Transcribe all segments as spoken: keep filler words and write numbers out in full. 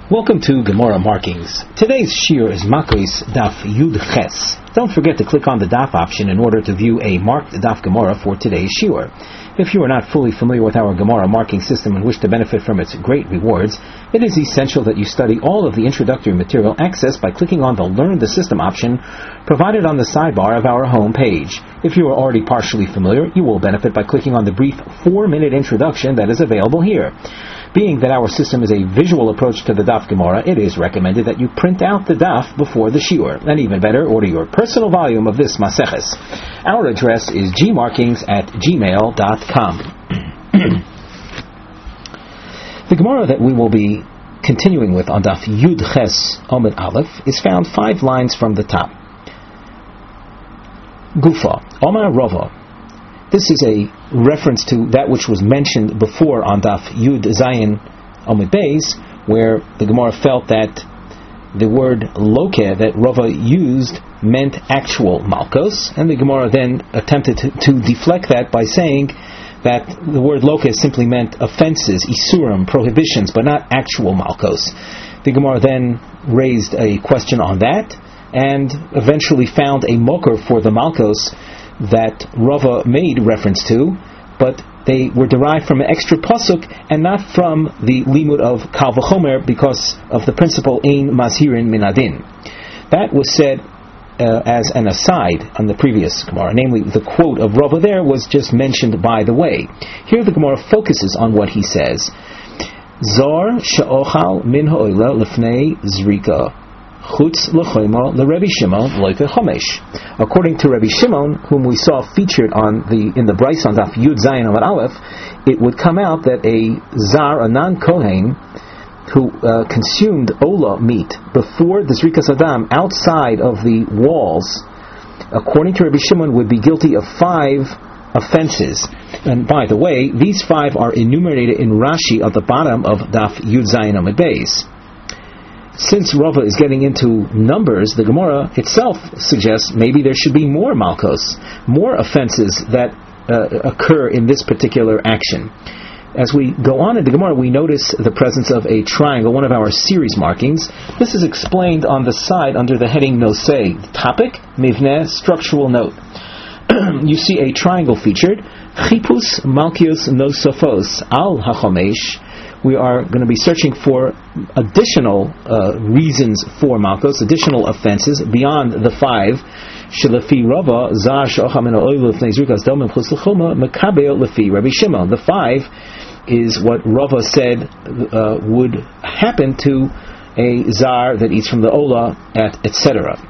Welcome to Gemara Markings. Today's shiur is Makos Daf Yud Ches. Don't forget to click on the Daf option in order to view a marked Daf Gemara for today's shiur. If you are not fully familiar with our Gemara marking system and wish to benefit from its great rewards, it is essential that you study all of the introductory material accessed by clicking on the Learn the System option provided on the sidebar of our home page. If you are already partially familiar, you will benefit by clicking on the brief four-minute introduction that is available here. Being that our system is a visual approach to the Daf Gemara, it is recommended that you print out the Daf before the shiur, and even better, order your personal volume of this Maseches. Our address is gmarkings at gmail dot com. The Gemara that we will be continuing with on Daf Yud Ches Omid Aleph is found five lines from the top. Gufa, Omar Rava. This is a reference to that which was mentioned before on Daf Yud Zayin Omid Beis, where the Gemara felt that the word loke that Rava used meant actual malkos, and the Gemara then attempted to, to deflect that by saying that the word loke simply meant offenses, isurim, prohibitions, but not actual malkos. The Gemara then raised a question on that, and eventually found a moker for the malkos that Rava made reference to, but they were derived from an extra pasuk and not from the limud of Kal V'chomer because of the principle Ein Mazhirin Min Adin. That was said uh, as an aside on the previous Gemara, namely the quote of Rava there was just mentioned by the way. Here the Gemara focuses on what he says. Zar she'ochal min ha'oila lefnei zrika chutz l'choima l'Rebbi Shimon loike chomesh. According to Rabbi Shimon, whom we saw featured on the in the Bryce on Daf Yud Zayin Amud Aleph, it would come out that a zar, a non-kohen, who uh, consumed ola meat before the Zrikas Adam outside of the walls, according to Rabbi Shimon, would be guilty of five offenses. And by the way, these five are enumerated in Rashi at the bottom of Daf Yud Zayin Amud Beis. Since Rava is getting into numbers, the Gemara itself suggests maybe there should be more malkos, more offenses that uh, occur in this particular action. As we go on in the Gemara, we notice the presence of a triangle, one of our series markings. This is explained on the side under the heading Nosei, topic, Mivneh, structural note. You see a triangle featured, Chipus Malkius Nosofos Al HaChomesh. We are going to be searching for additional uh, reasons for malkos, additional offenses beyond the five. Shelafi Rava zar she'ochal min ha'oila lefnei zrikas domim chutz l'choma mekabel lefi Rabbi Shimon. The five is what Rava said uh, would happen to a zar that eats from the ola, at et cetera.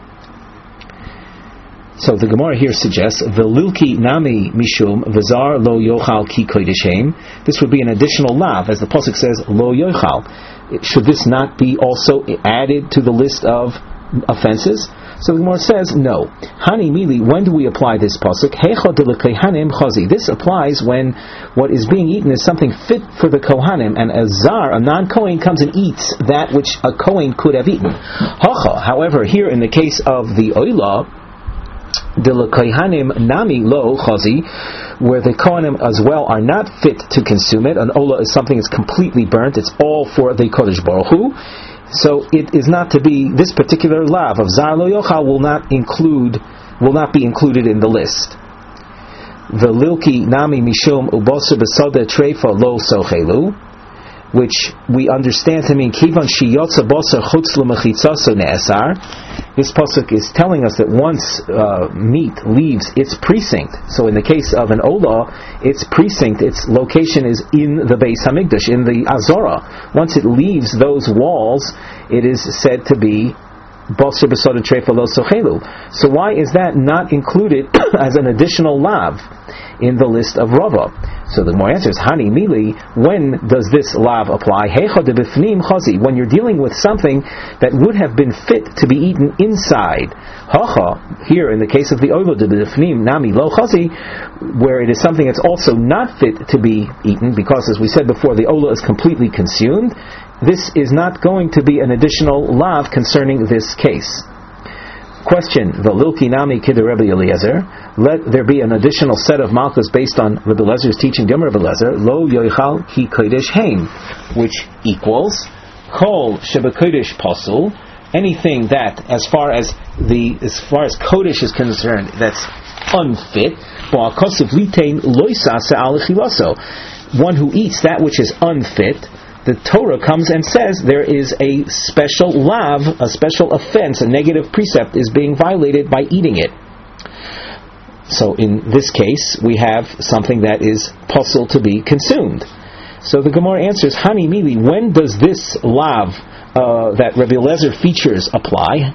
So the Gemara here suggests Velilki nami mishum v'zar lo yochal ki koydeshem. This would be an additional lav, as the pasuk says lo yochal. Should this not be also added to the list of offenses? So the Gemara says no. Hani mili. When do we apply this pasuk? Hecha de lekohanim chazi. This applies when what is being eaten is something fit for the kohanim, and a zar, a non-kohen, comes and eats that which a kohen could have eaten. Hacha. However, here in the case of the oila, the kohanim nami lo chazi, where the kohanim as well are not fit to consume it. An ola is something that's completely burnt. It's all for the Kodesh Baruch Hu. So it is not to be, this particular lav of zar lo yochal will not include, will not be included in the list. The lilki nami mishum uboser besode treifa lo sochelu, which we understand to mean kivan shiyotza boser chutz l'mechitzaso ne'esar. This pasuk is telling us that once uh, meat leaves its precinct, so in the case of an ola, its precinct, its location is in the Beis Hamikdash, in the Azora. Once it leaves those walls, it is said to be boser besode treifa lo sochelu. So why is that not included as an additional lav in the list of Rava? So the more answer is Hani Mili. When does this lav apply? Hecha de bifnim chazi. When you're dealing with something that would have been fit to be eaten inside. Hacha, here in the case of the oila de bifnim nami lo chazi, where it is something that's also not fit to be eaten, because as we said before, the ola is completely consumed. This is not going to be an additional lav concerning this case. Question: V'lilki nami kid Rebbe Eliezer. Let there be an additional set of malchus based on Rebbe Eliezer's teaching. Gem Rebbe Eliezer lo yoichal ki kodesh heim, which equals Kol shebekodesh pasul, anything that, as far as the as far as kodesh is concerned, that's unfit. One who eats that which is unfit, the Torah comes and says there is a special lav, a special offense, a negative precept is being violated by eating it. So in this case, we have something that is pasul to be consumed. So the Gemara answers, Hani Mili, when does this lav uh, that Rabbi Eliezer features apply?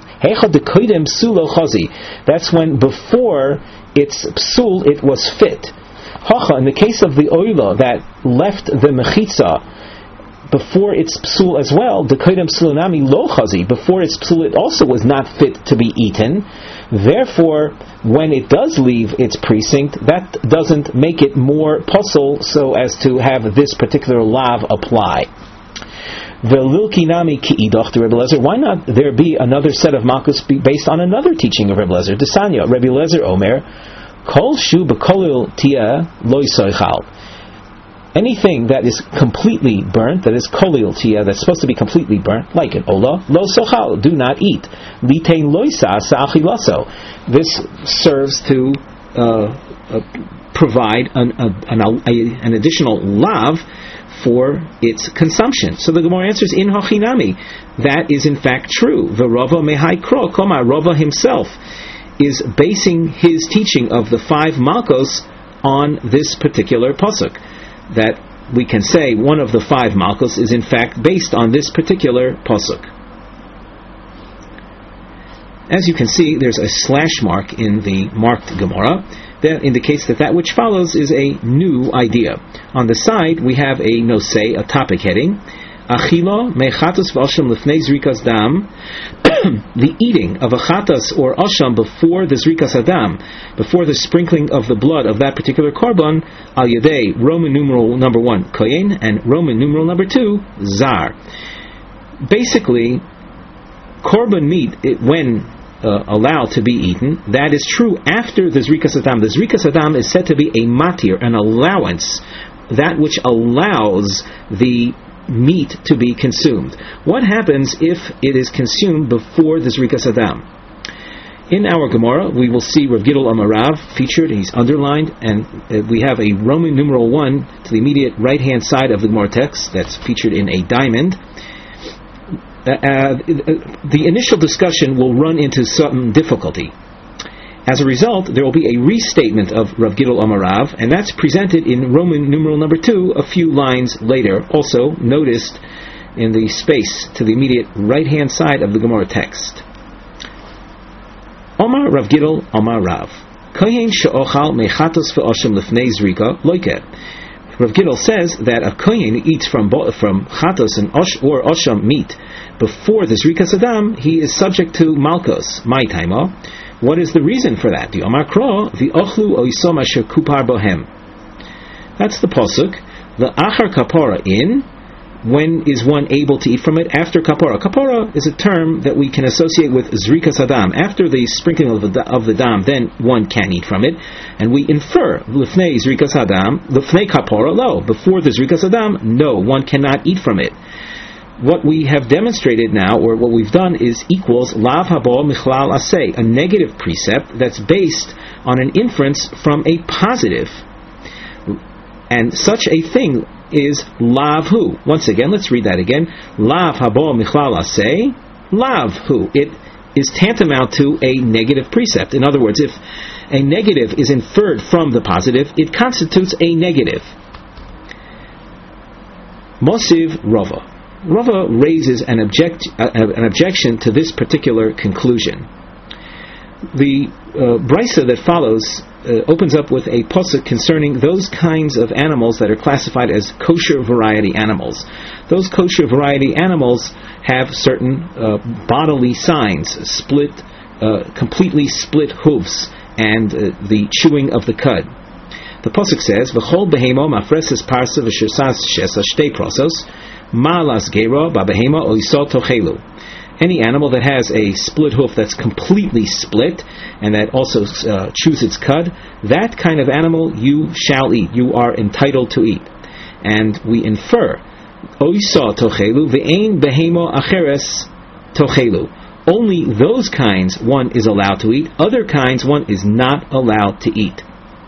That's when before its psul it was fit. Hacha, in the case of the oila that left the mechitza before its psul as well, the koidem psulunami lo chazi, before its psul it also was not fit to be eaten. Therefore, when it does leave its precinct, that doesn't make it more pasul so as to have this particular lav apply. Velilkinami ki'idoch to Rebbe Lezer. Why not there be another set of malchus based on another teaching of Rebbe Lezer? Desanya, Rebbe Lezer Omer, Kol shu b'kolil tia loy soichal. Anything that is completely burnt, that is kolil tia, that's supposed to be completely burnt, like an ola, lo sochal, do not eat. Litein loisa sa'achilaso. This serves to uh, uh, provide an, a, an, a, an additional lav for its consumption. So the Gemara answers, in hachinami, that is in fact true. V'rava mehai kro, koma, Rava himself is basing his teaching of the five malchos on this particular pasuk. That we can say one of the five malchos is in fact based on this particular pasuk. As you can see, there's a slash mark in the marked Gemara that indicates that that which follows is a new idea. On the side, we have a nosei, a topic heading, Achila mechatos v'asham lifnei zrikas dam, the eating of a chatas or asham before the zrikas adam, before the sprinkling of the blood of that particular korban, al yadei, Roman numeral number one, kohen, and Roman numeral number two, zar. Basically, korban meat, it, when uh, allowed to be eaten, that is true after the zrikas adam. The zrikas adam is said to be a matir, an allowance, that which allows the meat to be consumed. What happens if it is consumed before the Zrikas Adam? In our Gemara, we will see Rav Gidol Amarav featured, he's underlined, and uh, we have a Roman numeral one to the immediate right-hand side of the Gemara text that's featured in a diamond. Uh, uh, the initial discussion will run into some difficulty. As a result, there will be a restatement of Rav Gidol Amarav, and that's presented in Roman numeral number two a few lines later, also noticed in the space to the immediate right-hand side of the Gemara text. Omar Rav Gidol Amarav, Kohen she'ochal mechatos ve'osham lefnei zrika loike. Rav Gidol says that a kohen eats from from chatos and osh, or osham meat before the zrikas adam, he is subject to malchos, my taima. What is the reason for that? The Omar Kro, the Ochlu Oisom Asher Kupar Bohem. That's the pasuk. The Achar Kapora in, when is one able to eat from it? After Kapora. Kapora is a term that we can associate with Zrikas Adam. After the sprinkling of the, of the dam, then one can eat from it. And we infer, Lefnei Zrikas Adam, Lefnei Kapora, lo. Before the Zrikas Adam, no, one cannot eat from it. What we have demonstrated now, or what we've done, is equals lav habo michlal asay, a negative precept that's based on an inference from a positive. And such a thing is lav hu. Once again, let's read that again. Lav habo michlal asay, lav hu. It is tantamount to a negative precept. In other words, if a negative is inferred from the positive, it constitutes a negative. Mosiv Rava. Rava raises an, object, uh, an objection to this particular conclusion. The uh, brisa that follows uh, opens up with a pasuk concerning those kinds of animals that are classified as kosher variety animals. Those kosher variety animals have certain uh, bodily signs, split, uh, completely split hooves, and uh, the chewing of the cud. The pasuk says, "V'chol behemo mafreses parsa v'shesas shesa shtei prosos." Malas gera babehema oisot tochelu. Any animal that has a split hoof that's completely split and that also uh, chews its cud, that kind of animal you shall eat. You are entitled to eat. And we infer Oisa tochelu ve'ein behemo acheres tochelu. Only those kinds one is allowed to eat. Other kinds one is not allowed to eat.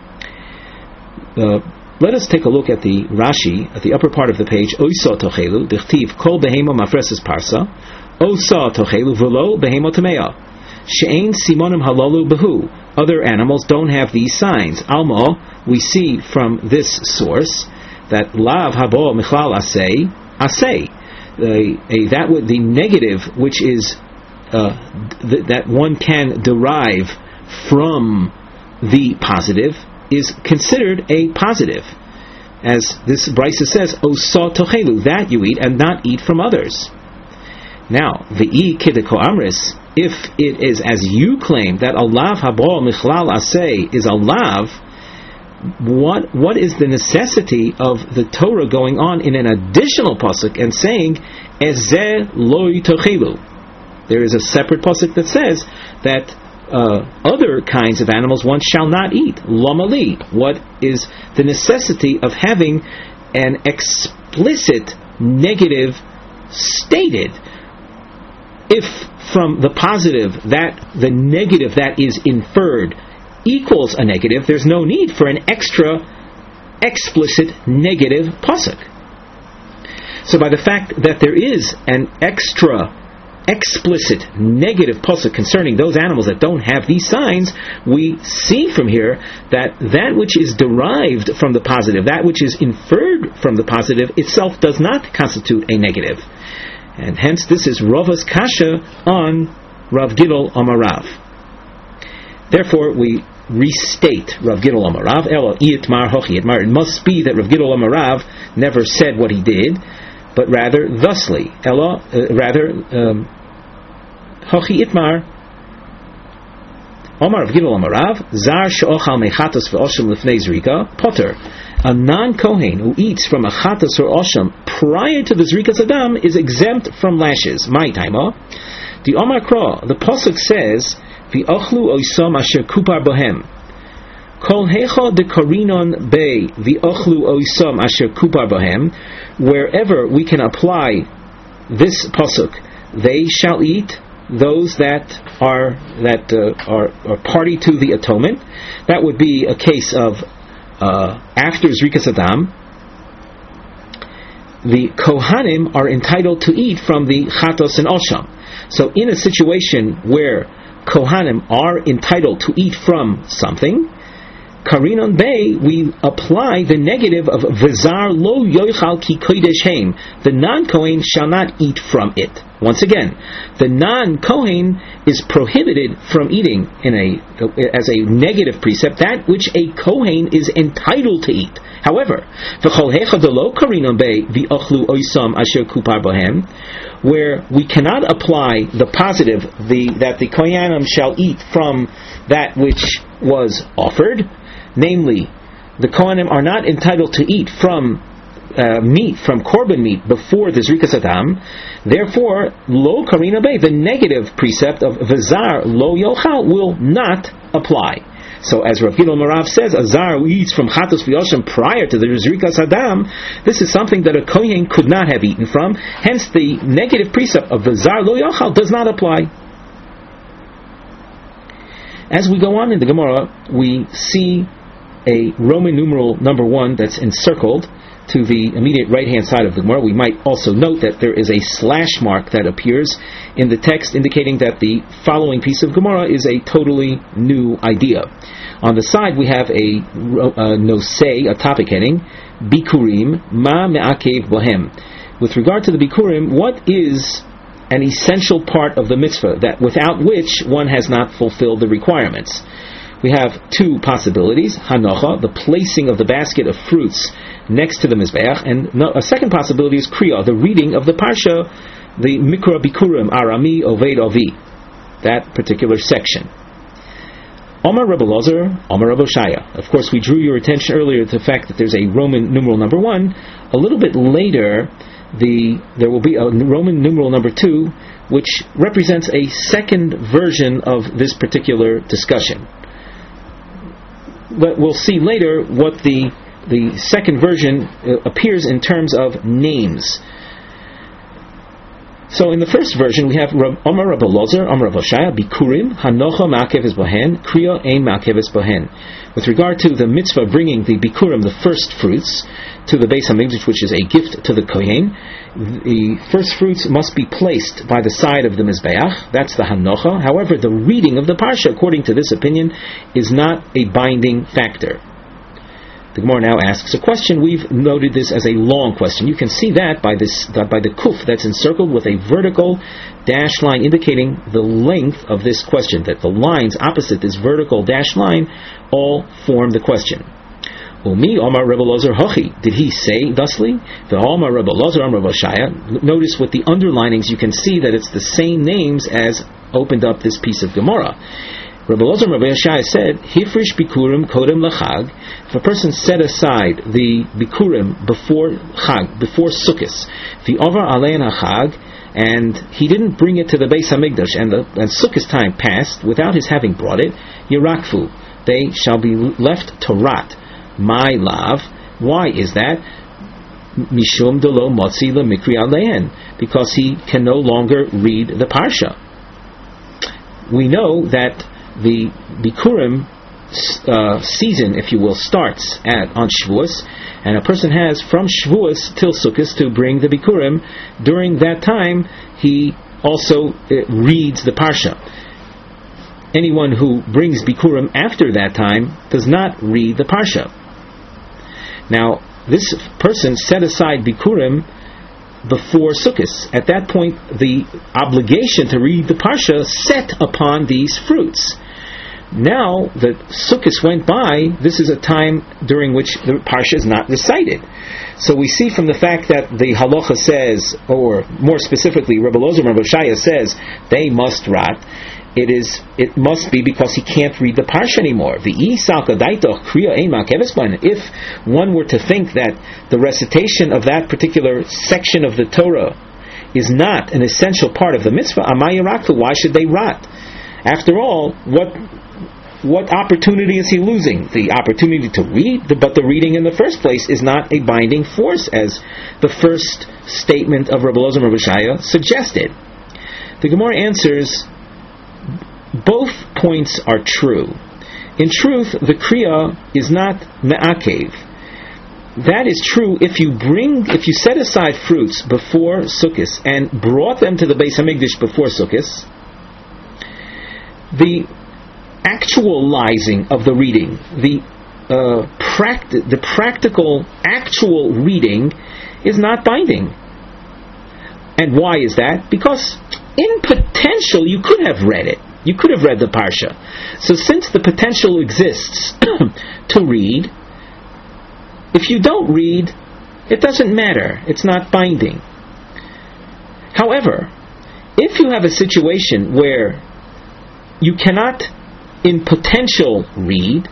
Uh, let us take a look at the Rashi at the upper part of the page. Oisa tochelu dichtiv kol behemo mafreses parsa. Osa tochelu v'lo behemo tamea. She'ein simonim halalu behu. Other animals don't have these signs. Alma, we see from this source that lav habo michlal asay asay. Uh, that would the negative, which is uh, th- that one can derive from the positive, is considered a positive, as this Brisa says, "Osa tochelu," that you eat and not eat from others. Now, v'i kideko amris, if it is as you claim that a lav habo michlal asay is a lav, what what is the necessity of the Torah going on in an additional pasuk and saying ezeh lo tochelu? There is a separate pasuk that says that uh, other kinds of animals one shall not eat. Lomali. What is the necessity of having an explicit negative stated? If from the positive that the negative that is inferred equals a negative, there's no need for an extra explicit negative pasuk. So by the fact that there is an extra explicit negative pasuk concerning those animals that don't have these signs, we see from here that that which is derived from the positive, that which is inferred from the positive itself does not constitute a negative. And hence this is Rava's kasha on Rav Gidol Amarav. Therefore we restate Rav Gidol Amarav, Elo Iyitmar Hochi Itmar. It must be that Rav Gidol Amarav never said what he did, but rather thusly. Elo, uh, rather, um, Hochi Itmar. Omar Rav Gidol Amarav, Zar She'ochal Mechatos Ve'osham Lifnei Zrika, Potter. A non-Kohen who eats from a chatas or osham prior to the Zrikas Adam is exempt from lashes. My taima. The Omar Kra, the pasuk says, "V'ochlu oisam asher kupar bohem." Kol hecha de karinon bei v'ochlu oisam asher kupar bohem. Wherever we can apply this pasuk, they shall eat those that are that uh, are, are party to the atonement. That would be a case of uh, after Zrikas Adam. The Kohanim are entitled to eat from the Chatos and Osham. So in a situation where Kohanim are entitled to eat from something, Karinon Bey, we apply the negative of Vizar lo yoichal ki kodesh heim. The non-Kohen shall not eat from it. Once again, the non-Kohen is prohibited from eating in a as a negative precept that which a Kohen is entitled to eat. However, where we cannot apply the positive, the that the Kohanim shall eat from that which was offered, namely, the Kohanim are not entitled to eat from uh, meat, from korban meat, before the Zrikas Adam. Therefore, lo karina bay, the negative precept of v'zar lo yochal will not apply. So, as Rav Gidol Marav says, a zar who eats from chatos v'yoshim prior to the Zrikas Adam, this is something that a kohen could not have eaten from. Hence, the negative precept of v'zar lo yochal does not apply. As we go on in the Gemara, we see a Roman numeral number one that's encircled to the immediate right-hand side of the Gemara. We might also note that there is a slash mark that appears in the text, indicating that the following piece of Gemara is a totally new idea. On the side, we have a, a nosei, a topic heading, Bikurim, Ma Me'akev Bohem. With regard to the Bikurim, what is an essential part of the mitzvah that without which one has not fulfilled the requirements? We have two possibilities: hanocha, the placing of the basket of fruits next to the mizbeach, and a second possibility is kriya, the reading of the parsha, the mikra bikurim, arami oved ovi, that particular section. Omar Rebbe Lozer, Omar Rebbe Shaya. Of course, we drew your attention earlier to the fact that there's a Roman numeral number one. A little bit later, the there will be a Roman numeral number two, which represents a second version of this particular discussion. But we'll see later what the the second version uh, appears in terms of names. So in the first version we have Omar Rabbi Lozer, Omar Rabbi Hoshaya, Bikurim, Hanocha Ma'akeves Bohen, Kriya Ein Ma'akeves Bohen. With regard to the mitzvah bringing the Bikurim, the first fruits, to the Beis HaMikdash, which is a gift to the Kohen, the first fruits must be placed by the side of the Mizbeach. That's the Hanocha. However, the reading of the Parsha, according to this opinion, is not a binding factor. The Gemara now asks a question. We've noted this as a long question. You can see that by this, that by the kuf that's encircled with a vertical dash line indicating the length of this question, that the lines opposite this vertical dash line all form the question. Umi Omar Rebbe Lozer Hochi. Did he say thusly? The Omar Rebbe Lozer Omar Rebbe Hoshaya. Notice with the underlinings you can see that it's the same names as opened up this piece of Gemara. Rebbe Lozer Rebbe Hoshaya said, Hifrish Bikurim Kodem Lachag. If a person set aside the Bikurim before Chag, before Sukkot, the Ovar Alein HaChag, and he didn't bring it to the Beis HaMikdash, and the and Sukkot time passed without his having brought it, Yirakfu, they shall be left to rot. My love. Why is that? Mishum Delo Motzi LeMikri Alein, because he can no longer read the Parsha. We know that the Bikurim uh, season, if you will, starts at on Shavuos, and a person has from Shavuos till Sukkot to bring the Bikurim. During that time, he also uh, reads the Parsha. Anyone who brings Bikurim after that time does not read the Parsha. Now, this person set aside Bikurim before Sukkot. At that point, the obligation to read the Parsha set upon these fruits. Now that Sukkot went by, this is a time during which the Parsha is not recited. So we see from the fact that the Halacha says, or more specifically, Rebbe Lozer Rebbe Hoshaya says, they must rot. It is. It must be because he can't read the Parsha anymore. The If one were to think that the recitation of that particular section of the Torah is not an essential part of the mitzvah, why should they rot? After all, what what opportunity is he losing? The opportunity to read, but the reading in the first place is not a binding force, as the first statement of Rebbe Lozer Rebbe Hoshaya suggested. The Gemara answers, both points are true. In truth, the kriya is not me'akev. That is true if you bring, if you set aside fruits before Sukkot and brought them to the Beis HaMikdash before Sukkot. The actualizing of the reading, the uh, practi- the practical actual reading is not binding. And why is that? Because in potential you could have read it. You could have read the Parsha. So since the potential exists to read, if you don't read, it doesn't matter. It's not binding. However, if you have a situation where you cannot in potential read,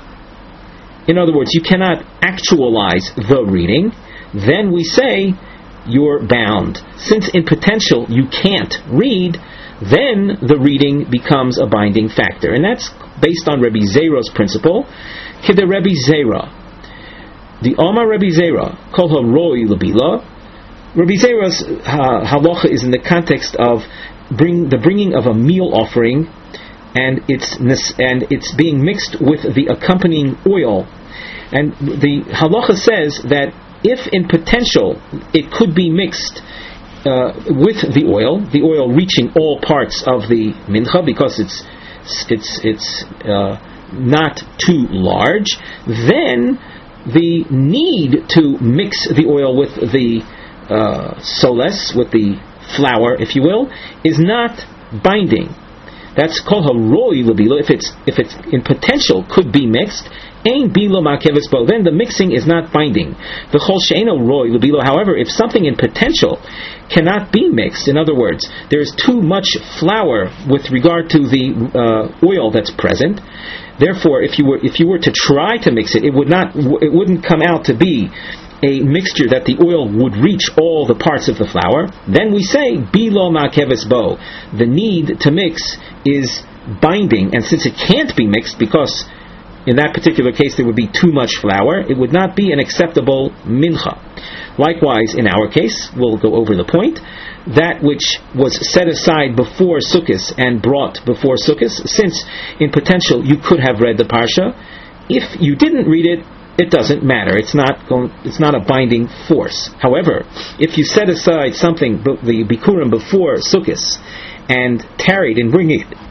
in other words, you cannot actualize the reading, then we say you're bound. Since in potential you can't read, then the reading becomes a binding factor. And that's based on Rabbi Zera's principle. Kide Rabbi Zera. The Omar Rabbi Zera, Kol HaRoi L'Bila. Rabbi Zera's uh, halacha is in the context of bring, the bringing of a meal offering, and it's and it's being mixed with the accompanying oil. And the halacha says that if in potential it could be mixed Uh, with the oil, the oil reaching all parts of the mincha, because it's it's it's uh, not too large, then the need to mix the oil with the uh, soles, with the flour, if you will, is not binding. That's called haroi l'bila. If it's if it's in potential could be mixed, ein bilo ma'akeves bo, then the mixing is not binding. The chol she'eno roi l'bilo. However, if something in potential cannot be mixed, in other words, there is too much flour with regard to the uh, oil that's present. Therefore, if you were if you were to try to mix it, it would not it wouldn't come out to be a mixture that the oil would reach all the parts of the flour. Then we say bilo ma'akeves bo. The need to mix is binding, and since it can't be mixed because in that particular case there would be too much flour, it would not be an acceptable mincha. Likewise, in our case, we'll go over the point, that which was set aside before Sukkos and brought before Sukkos, since in potential you could have read the Parsha, if you didn't read it, it doesn't matter. It's not going. It's not a binding force. However, if you set aside something, the Bikurim before Sukkos, and tarried in bringing it,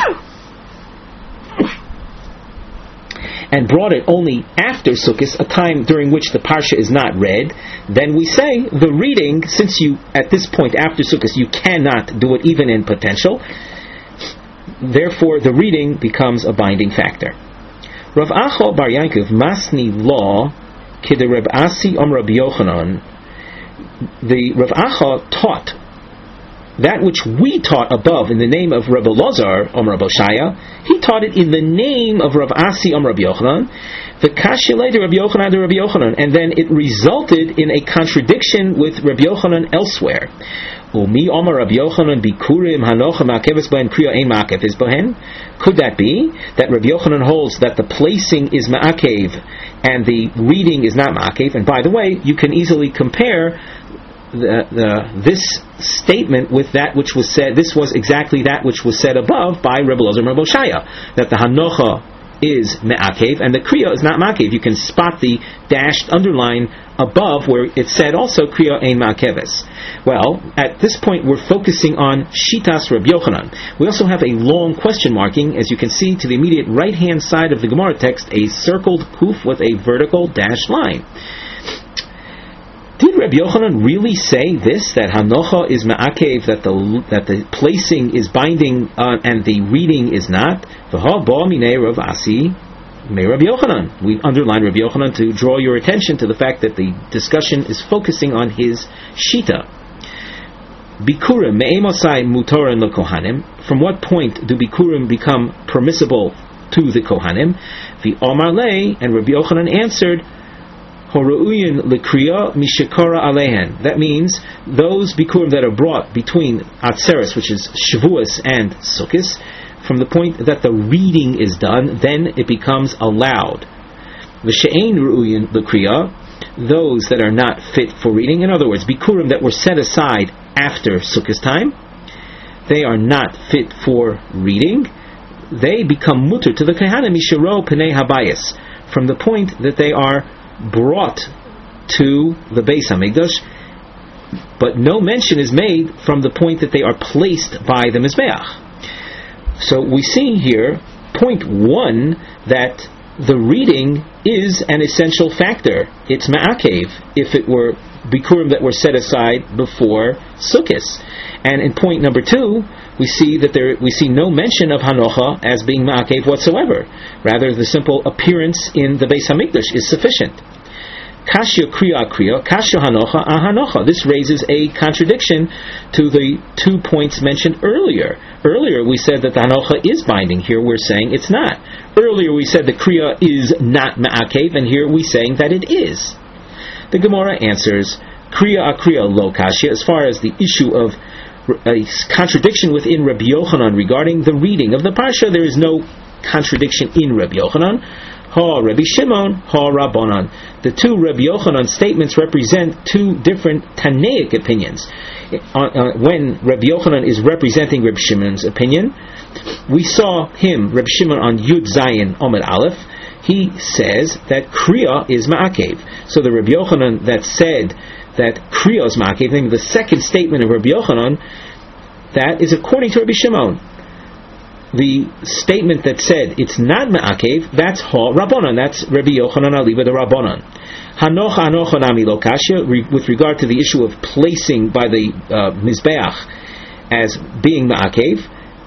and brought it only after Sukkos, a time during which the Parsha is not read, then we say the reading, since you, at this point after Sukkos, you cannot do it even in potential, therefore the reading becomes a binding factor. Rav Acha bar Yankov masni law kide Reb Asi om Rabbi Yochanan. The Rav Acha taught that which we taught above in the name of Rabbi Lazar om Rabbi Shaya. He taught it in the name of Rav Asi om Rabbi Yochanan. The kashi later Rabbi Yochanan to Rabbi Yochanan, and then it resulted in a contradiction with Rabbi Yochanan elsewhere. Umi Omar Rabbi Yochanan bikurim hanocha ma'akeves behen kriya ein ma'akeves behen. Could that be that Rabbi Yochanan holds that the placing is ma'akev and the reading is not ma'akev? And by the way, you can easily compare the, the, this statement with that which was said. This was exactly that which was said above by Rebbe Lozer Rebbe Shaya, that the hanocha is me'akev and the kriya is not ma'akev. You can spot the dashed underline above where it said also kriya ein ma'akeves. Well, at this point we're focusing on Shitas Rabbi Yochanan. We also have a long question marking, as you can see to the immediate right hand side of the Gemara text, a circled kuf with a vertical dashed line. Did Rabbi Yochanan really say this, that hanocha is ma'akev, that the that the placing is binding uh, and the reading is not? V'ha ba minei Rav Asi me Rabbi Yochanan. We underline Rabbi Yochanan to draw your attention to the fact that the discussion is focusing on his shita. Bikurim me'emosai mutoran lekohanim. From what point do bikurim become permissible to the kohanim? The Omar lei, and Rabbi Yochanan answered, Horu'uyin lekriya mishikara alehen. That means those bikurim that are brought between Atzeres, which is Shavuos, and Sukkos, from the point that the reading is done, then it becomes allowed. V'she'ein ru'uyin lekriya, those that are not fit for reading, in other words, bikurim that were set aside after Sukkos time, they are not fit for reading. They become mutter to the kohanim mishiro penei habayis, from the point that they are brought to the Beis Hamikdash, but no mention is made from the point that they are placed by the Mizbeach. So we see here, point one, that the reading is an essential factor. It's ma'akev if it were bikurim that were set aside before Sukkos. And in point number two, we see that there we see no mention of hanocha as being ma'akev whatsoever. Rather, the simple appearance in the Beis Hamikdash is sufficient. Kashya kriya kriya, kashya hanocha ahanocha. This raises a contradiction to the two points mentioned earlier. Earlier we said that the hanocha is binding. Here we're saying it's not. Earlier we said the kriya is not ma'akev, and here we're saying that it is. The Gemara answers, kriya akriya lo kashya, as far as the issue of a contradiction within Rabbi Yochanan regarding the reading of the Parsha, there is no contradiction in Rabbi Yochanan. Ha Rabbi Shimon, ha Rabbanan. The two Rabbi Yochanan statements represent two different Tanaic opinions. Uh, uh, when Rabbi Yochanan is representing Rabbi Shimon's opinion, we saw him, Rabbi Shimon, on Yud Zayin Omer Aleph. He says that Kriya is Ma'akev. So the Rabbi Yochanan that said that Kriya is Ma'akev, namely the second statement of Rabbi Yochanan, that is according to Rabbi Shimon. The statement that said it's not Ma'akev, that's Ha Rabbanan, that's Rabbi Yochanan Aliba the Rabbanan. Hanocha Hanocha Nami Lo Kashya, with regard to the issue of placing by the uh, Mizbeach as being Ma'akev,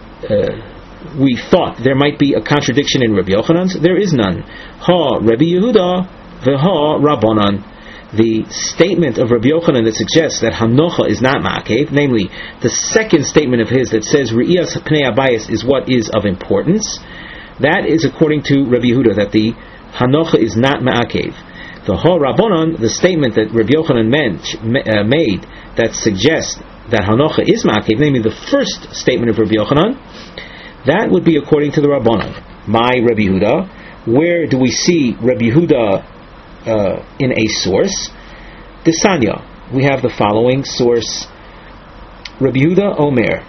uh, we thought there might be a contradiction in Rabbi Yochanan's. There is none. Ha Rabbi Yehuda v'ha Rabbanan. The statement of Rabbi Yochanan that suggests that Hanocha is not Ma'akev, namely the second statement of his that says Re'iyas Pnei Abayis is what is of importance, that is according to Rabbi Yehuda, that the Hanocha is not Ma'akev. The Ha Rabbanan, the statement that Rabbi Yochanan meant, uh, made that suggests that Hanocha is Ma'akev, namely the first statement of Rabbi Yochanan, that would be according to the Rabbanan. My Rabbi Yehuda, Where do we see Rabbi Yehuda uh, in a source? Desanya. We have the following source. Rabbi Yehuda Omer.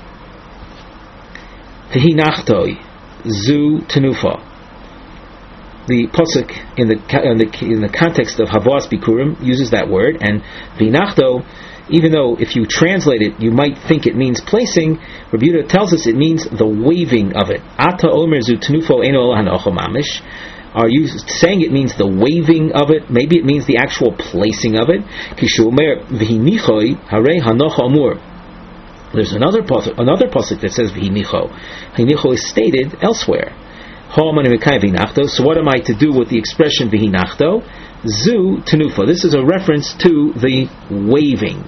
V'hinachtoi zu tenufa. The pasuk in the in the in the context of Havas Bikurim uses that word, and v'hinachto, even though if you translate it, you might think it means placing, Rabbi Yehuda tells us it means the waving of it. Ata Omer zu tenufo eno hanocha mamish. Are you saying it means the waving of it? Maybe it means the actual placing of it. Kishu Omer v'hinichoi harei hanocha amur. There's another pasuk, another pasuk that says v'hinicho. V'hinicho is stated elsewhere. So what am I to do with the expression v'hinachto? Zu tenufa. This is a reference to the waving.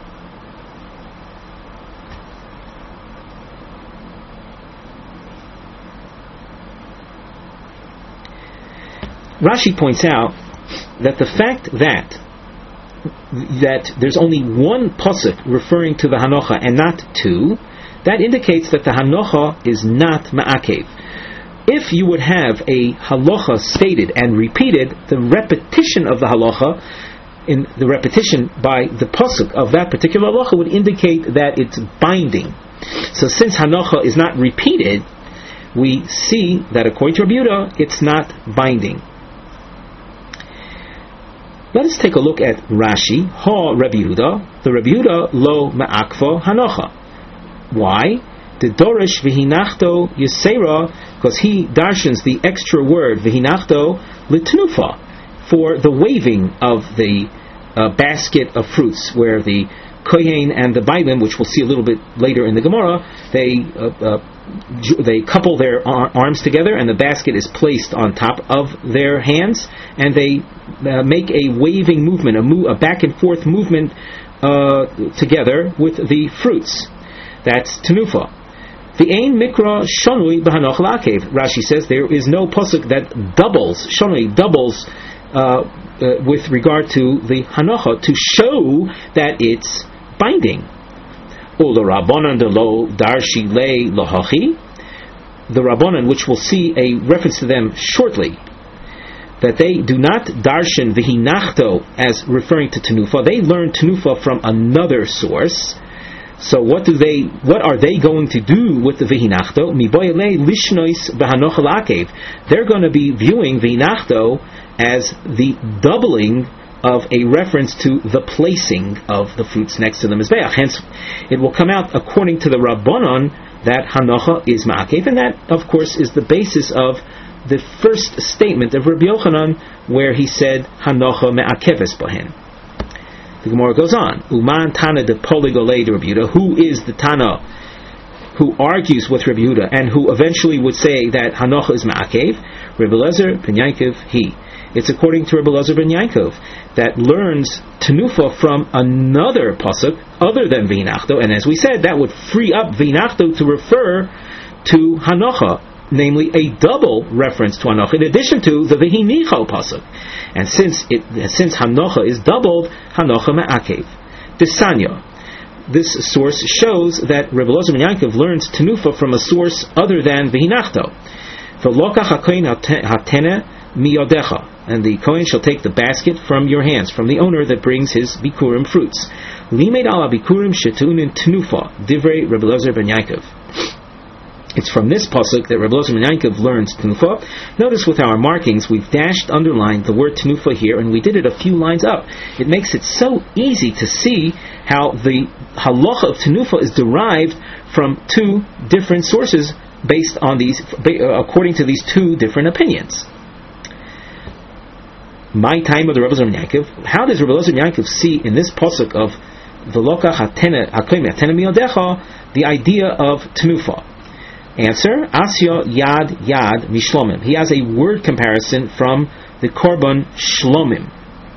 Rashi points out that the fact that that there's only one pasuk referring to the hanocha and not two, that indicates that the hanocha is not ma'akev. If you would have a halacha stated and repeated, the repetition of the halacha, in the repetition by the pasuk of that particular halacha, would indicate that it's binding. So since hanocha is not repeated, we see that according to Rabbi Yehuda, it's not binding. Let us take a look at Rashi. Ha Rabbi Yehuda, the Rabbi Yehuda lo ma'akva hanocha. Why? The dorish v'hinachto yisera, because he darshans the extra word v'hinachto l'tnufa, for the waving of the uh, basket of fruits, where the kohen and the bailim, which we'll see a little bit later in the Gemara, they uh, uh, ju- they couple their ar- arms together, and the basket is placed on top of their hands, and they uh, make a waving movement, a, mo- a back and forth movement uh, together with the fruits. That's tenufa. The ein mikra shonui b'hanoch la'akev. Rashi says there is no pasuk that doubles, shonui doubles uh, uh, with regard to the hanocha to show that it's binding. Ula rabbanan de lo darshi le lohachi. The rabbanan, which we'll see a reference to them shortly, that they do not darshan v'hinachto as referring to tenufa. They learn tenufa from another source. So what do they? What are they going to do with the v'hinachto? Miboyele lishnois b'hanocha la'akev. They're going to be viewing v'hinachto as the doubling of a reference to the placing of the fruits next to the mizbeach. Hence, it will come out according to the Rabbanon that hanocha is ma'akev, and that, of course, is the basis of the first statement of Rabbi Yochanan, where he said hanocha me'akeves bahen. The Gemara goes on. Uman Tana de Poligolei de Rabbi Yehuda. Who is the Tana who argues with Rabbi Yehuda and who eventually would say that hanocha is ma'akev? Rabbi Elazar ben Yaakov. He. It's according to Rabbi Elazar ben Yaakov that learns tenufa from another pasuk other than v'hinachto, and as we said, that would free up v'hinachto to refer to hanocha, namely a double reference to hanocha in addition to the v'hinicho pasuk. And since it, since hanocha is doubled, hanocha ma'akev. Desanya. This source shows that Rebbe Elazar ben Yaakov learns tenufa from a source other than v'hinachto. V'lokach hakohen hatene miyodecha, and the kohen shall take the basket from your hands, from the owner that brings his bikurim fruits. Limed ala bikurim shetunin tenufa, divrei Rebbe Elazar ben Yaakov. It's from this pasuk that Rebbe Elazar ben Yaakov learns tenufa. Notice with our markings, we've dashed, underlined the word tenufa here, and we did it a few lines up. It makes it so easy to see how the halacha of tenufa is derived from two different sources based on these, according to these two different opinions. My time of the Rebbe Elazar ben Yaakov. How does Rebbe Elazar ben Yaakov see in this pasuk of v'loka hatene hakoim hatene miyodecha the idea of tenufa? Answer: Asya Yad Yad Mishlomim. He has a word comparison from the Korban Shlomim.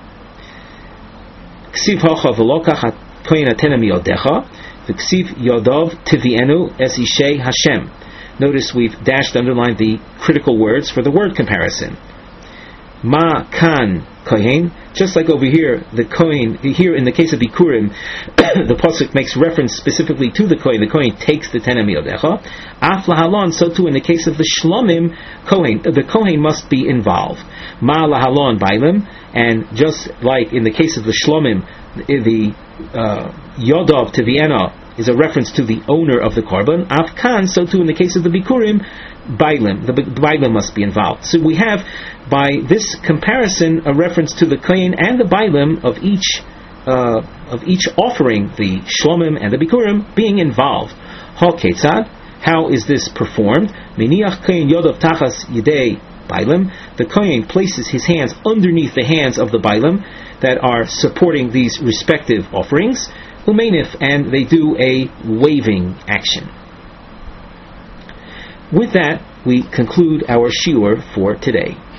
Ksiv Hocha V'Lokach HaKohen Hatena Miyodecha V'Ksiv Yodov Tivienu Es Ishei Hashem. Notice we've dashed underlined the critical words for the word comparison. Ma kan kohen. Just like over here, the kohen, here in the case of Bikurim, the pasuk makes reference specifically to the kohen. The kohen takes the ten amiyodecha. Af lahalon, so too in the case of the shlomim, kohen, the kohen must be involved. Ma lahalon bailim, and just like in the case of the shlomim, the uh, yodov to Vienna is a reference to the owner of the korban. Af kan, so too in the case of the Bikurim, bailim, the bailim must be involved. So we have, by this comparison, a reference to the kohen and the bailim of each uh, of each offering, the shlomim and the bikurim, being involved. Ha ketzad, how is this performed? Miniach kohen yodav tachas yidei bailim. The kohen places his hands underneath the hands of the bailim that are supporting these respective offerings. Umenif, and they do a waving action. With that, we conclude our shiur for today.